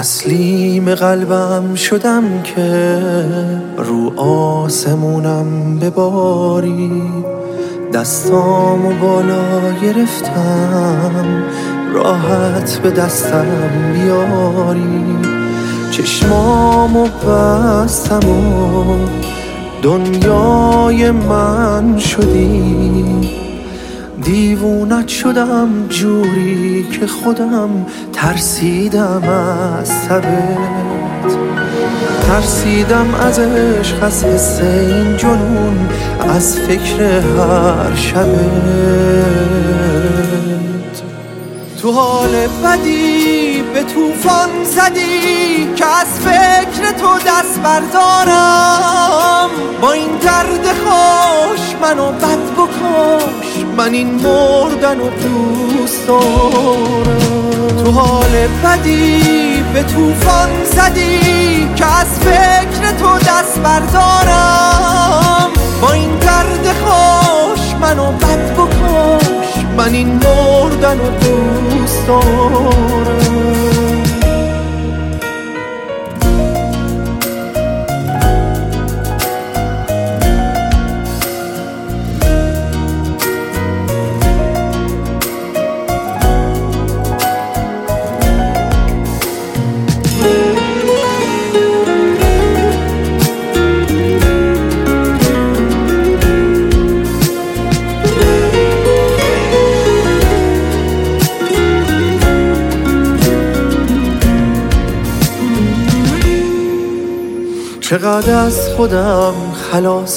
تسلیم قلبم شدم که رو آسمونم بباری، دستامو بالا گرفتم راحت به دستم بیاری. چشمامو بستم و دنیای من شدی، دیوونت شدم جوری که خودم ترسیدم از تبت، ترسیدم از عشق، از حس این جنون، از فکر هر شبت. تو حال بدی به طوفان زدی که از فکر تو دست بردارم. با این درد خوش منو بد بکش، من این مردن رو دوست دارم. تو حال بدی به طوفان زدی که از فکر تو دست بردارم. با این درد خوش منو بد بکش، من این مردن رو دوست دارم. چقدر از خودم خلاص